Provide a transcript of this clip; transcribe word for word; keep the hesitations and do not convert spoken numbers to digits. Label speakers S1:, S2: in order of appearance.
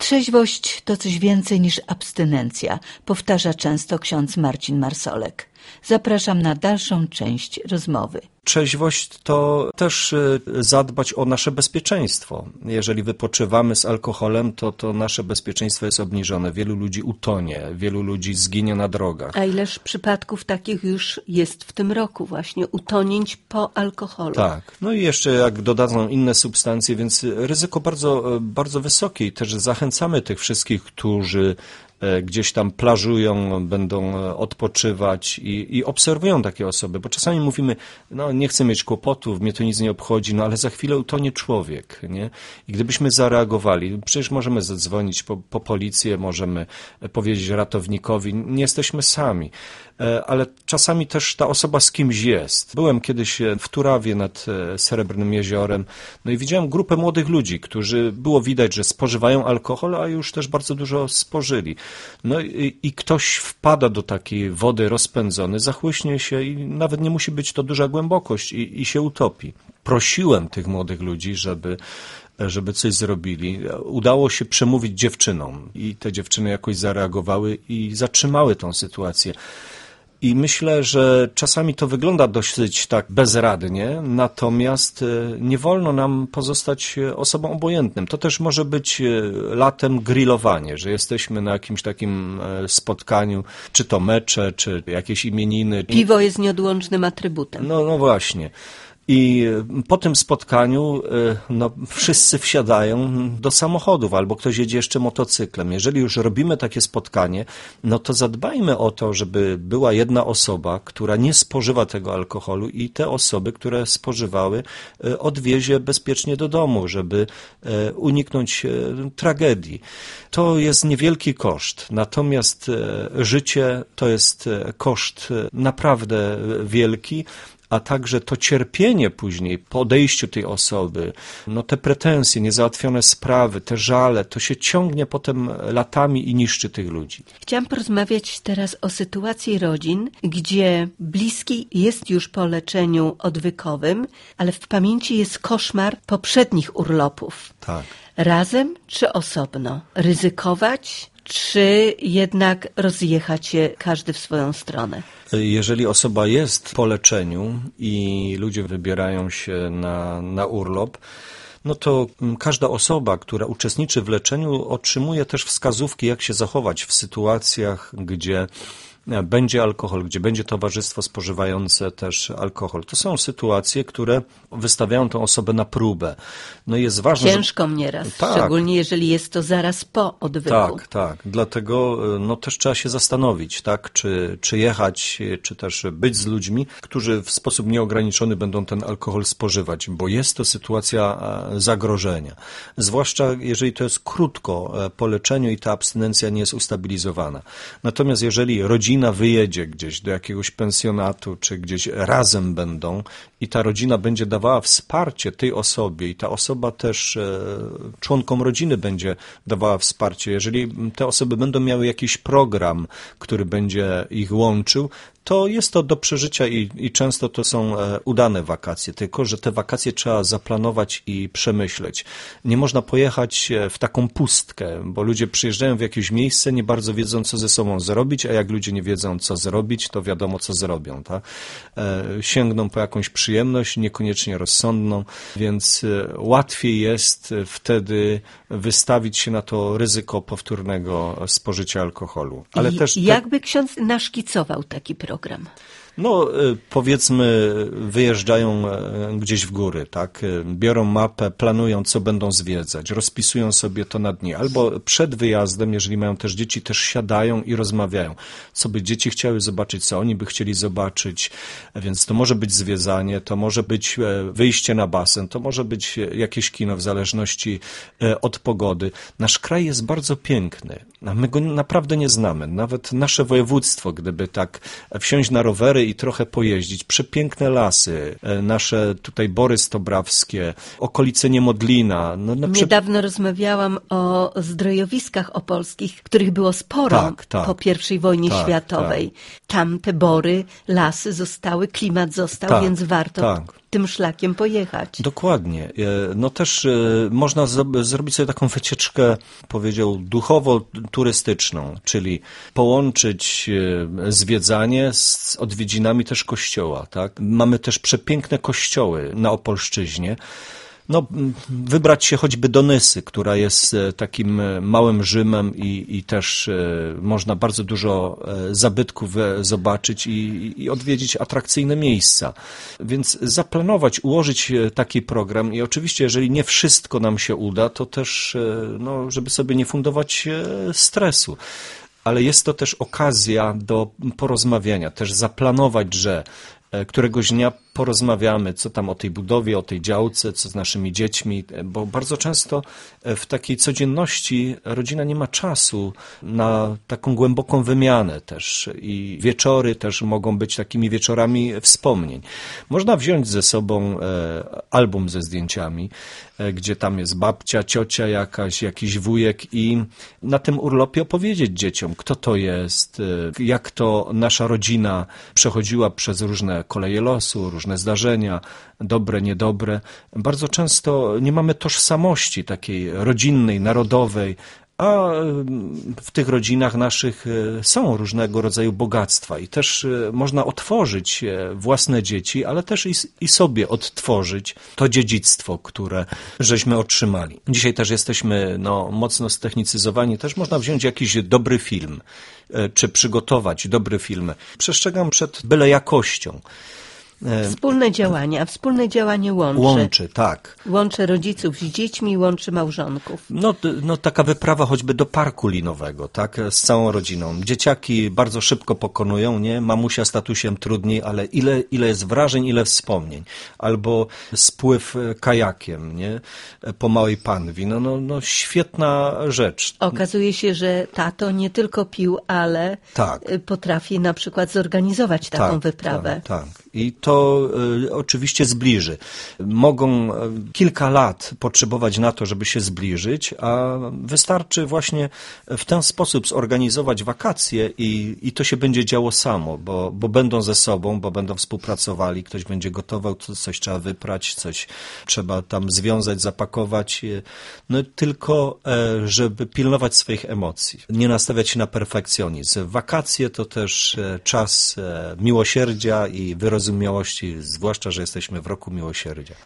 S1: Trzeźwość to coś więcej niż abstynencja, powtarza często ksiądz Marcin Marsolek. Zapraszam na dalszą część rozmowy.
S2: Trzeźwość to też zadbać o nasze bezpieczeństwo. Jeżeli wypoczywamy z alkoholem, to, to nasze bezpieczeństwo jest obniżone. Wielu ludzi utonie, wielu ludzi zginie na drogach.
S1: A ileż przypadków takich już jest w tym roku właśnie, utonięć po alkoholu.
S2: Tak. No i jeszcze jak dodadzą inne substancje, więc ryzyko bardzo, bardzo wysokie i też zachęcamy tych wszystkich, którzy gdzieś tam plażują, będą odpoczywać i, i obserwują takie osoby, bo czasami mówimy, no nie chcę mieć kłopotów, mnie to nic nie obchodzi, no ale za chwilę utonie człowiek, nie? I gdybyśmy zareagowali, przecież możemy zadzwonić po, po policję, możemy powiedzieć ratownikowi, nie jesteśmy sami, ale czasami też ta osoba z kimś jest. Byłem kiedyś w Turawie nad Srebrnym Jeziorem, no i widziałem grupę młodych ludzi, którzy było widać, że spożywają alkohol, a już też bardzo dużo spożyli. No i, i ktoś wpada do takiej wody rozpędzony, zachłyśnie się i nawet nie musi być to duża głębokość i, i się utopi. Prosiłem tych młodych ludzi, żeby żeby coś zrobili. Udało się przemówić dziewczynom i te dziewczyny jakoś zareagowały i zatrzymały tą sytuację. I myślę, że czasami to wygląda dosyć tak bezradnie, natomiast nie wolno nam pozostać osobą obojętnym. To też może być latem grillowanie, że jesteśmy na jakimś takim spotkaniu, czy to mecze, czy jakieś imieniny.
S1: Piwo jest nieodłącznym atrybutem.
S2: No, no właśnie. I po tym spotkaniu no, wszyscy wsiadają do samochodów albo ktoś jedzie jeszcze motocyklem. Jeżeli już robimy takie spotkanie, no to zadbajmy o to, żeby była jedna osoba, która nie spożywa tego alkoholu i te osoby, które spożywały, odwiezie bezpiecznie do domu, żeby uniknąć tragedii. To jest niewielki koszt, natomiast życie to jest koszt naprawdę wielki, a także to cierpienie później po odejściu tej osoby, no te pretensje, niezałatwione sprawy, te żale, to się ciągnie potem latami i niszczy tych ludzi.
S1: Chciałam porozmawiać teraz o sytuacji rodzin, gdzie bliski jest już po leczeniu odwykowym, ale w pamięci jest koszmar poprzednich urlopów.
S2: Tak.
S1: Razem czy osobno? Ryzykować? Czy jednak rozjechać się każdy w swoją stronę?
S2: Jeżeli osoba jest po leczeniu i ludzie wybierają się na, na urlop, no to każda osoba, która uczestniczy w leczeniu, otrzymuje też wskazówki, jak się zachować w sytuacjach, gdzie będzie alkohol, gdzie będzie towarzystwo spożywające też alkohol. To są sytuacje, które wystawiają tę osobę na próbę. No i jest ważne,
S1: Ciężko że... nieraz,
S2: tak.
S1: Szczególnie jeżeli jest to zaraz po odwyku.
S2: Tak, tak. Dlatego no, też trzeba się zastanowić, tak, czy, czy jechać, czy też być z ludźmi, którzy w sposób nieograniczony będą ten alkohol spożywać, bo jest to sytuacja zagrożenia. Zwłaszcza jeżeli to jest krótko po leczeniu i ta abstynencja nie jest ustabilizowana. Natomiast jeżeli rodzina wyjedzie gdzieś do jakiegoś pensjonatu, czy gdzieś razem będą i ta rodzina będzie dawała wsparcie tej osobie i ta osoba też e, członkom rodziny będzie dawała wsparcie. Jeżeli te osoby będą miały jakiś program, który będzie ich łączył, to jest to do przeżycia i, i często to są e, udane wakacje, tylko że te wakacje trzeba zaplanować i przemyśleć. Nie można pojechać w taką pustkę, bo ludzie przyjeżdżają w jakieś miejsce, nie bardzo wiedzą, co ze sobą zrobić, a jak ludzie nie wiedzą, co zrobić, to wiadomo, co zrobią. Tak? E, sięgną po jakąś przyjemność, niekoniecznie rozsądną, więc e, łatwiej jest wtedy wystawić się na to ryzyko powtórnego spożycia alkoholu. Ale
S1: I,
S2: też te...
S1: Jakby ksiądz naszkicował taki program?
S2: No, powiedzmy, wyjeżdżają gdzieś w góry, tak? Biorą mapę, planują, co będą zwiedzać, rozpisują sobie to na dni. Albo przed wyjazdem, jeżeli mają też dzieci, też siadają i rozmawiają, co by dzieci chciały zobaczyć, co oni by chcieli zobaczyć. Więc to może być zwiedzanie, to może być wyjście na basen, to może być jakieś kino w zależności od pogody. Nasz kraj jest bardzo piękny, a my go naprawdę nie znamy. Nawet nasze województwo, gdyby tak wsiąść na rowery i trochę pojeździć. Przepiękne lasy, nasze tutaj Bory Stobrawskie, okolice Niemodlina. No, no,
S1: Niedawno prze... rozmawiałam o zdrojowiskach opolskich, których było sporo
S2: tak, tak,
S1: po pierwszej wojnie światowej.
S2: Tak.
S1: Tam te bory, lasy zostały, klimat został,
S2: tak,
S1: więc warto
S2: tak.
S1: tym szlakiem pojechać.
S2: Dokładnie. No też można zrobić sobie taką wycieczkę, powiedział, duchowo-turystyczną, czyli połączyć zwiedzanie z odwiedzinami też kościoła. Tak? Mamy też przepiękne kościoły na Opolszczyźnie. No, wybrać się choćby do Nysy, która jest takim małym Rzymem i, i też można bardzo dużo zabytków zobaczyć i, i odwiedzić atrakcyjne miejsca. Więc zaplanować, ułożyć taki program i oczywiście, jeżeli nie wszystko nam się uda, to też, no, żeby sobie nie fundować stresu. Ale jest to też okazja do porozmawiania, też zaplanować, że któregoś dnia porozmawiamy, co tam o tej budowie, o tej działce, co z naszymi dziećmi, bo bardzo często w takiej codzienności rodzina nie ma czasu na taką głęboką wymianę też i wieczory też mogą być takimi wieczorami wspomnień. Można wziąć ze sobą album ze zdjęciami, gdzie tam jest babcia, ciocia jakaś, jakiś wujek i na tym urlopie opowiedzieć dzieciom, kto to jest, jak to nasza rodzina przechodziła przez różne koleje losu, różne zdarzenia, dobre, niedobre. Bardzo często nie mamy tożsamości takiej rodzinnej, narodowej, a w tych rodzinach naszych są różnego rodzaju bogactwa i też można otworzyć własne dzieci, ale też i, i sobie odtworzyć to dziedzictwo, które żeśmy otrzymali. Dzisiaj też jesteśmy no, mocno ztechnicyzowani, też można wziąć jakiś dobry film, czy przygotować dobry film. Przestrzegam przed byle jakością.
S1: Wspólne działania, wspólne działanie łączy.
S2: Łączy, tak.
S1: Łączy rodziców z dziećmi, łączy małżonków.
S2: No, no taka wyprawa choćby do parku linowego, tak, z całą rodziną. Dzieciaki bardzo szybko pokonują, nie? Mamusia z tatusiem trudniej, ale ile, ile jest wrażeń, ile wspomnień. Albo spływ kajakiem, nie? Po Małej Panwi. No, no, no świetna rzecz.
S1: Okazuje się, że tato nie tylko pił, ale
S2: tak.
S1: potrafi na przykład zorganizować taką
S2: tak,
S1: wyprawę.
S2: Tak, tak. I to y, oczywiście zbliży. Mogą kilka lat potrzebować na to, żeby się zbliżyć, a wystarczy właśnie w ten sposób zorganizować wakacje i, i to się będzie działo samo, bo, bo będą ze sobą, bo będą współpracowali, ktoś będzie gotował, coś trzeba wyprać, coś trzeba tam związać, zapakować. No tylko, żeby pilnować swoich emocji, nie nastawiać się na perfekcjonizm. Wakacje to też czas miłosierdzia i wyrozumiałości, zwłaszcza, że jesteśmy w roku miłosierdzia.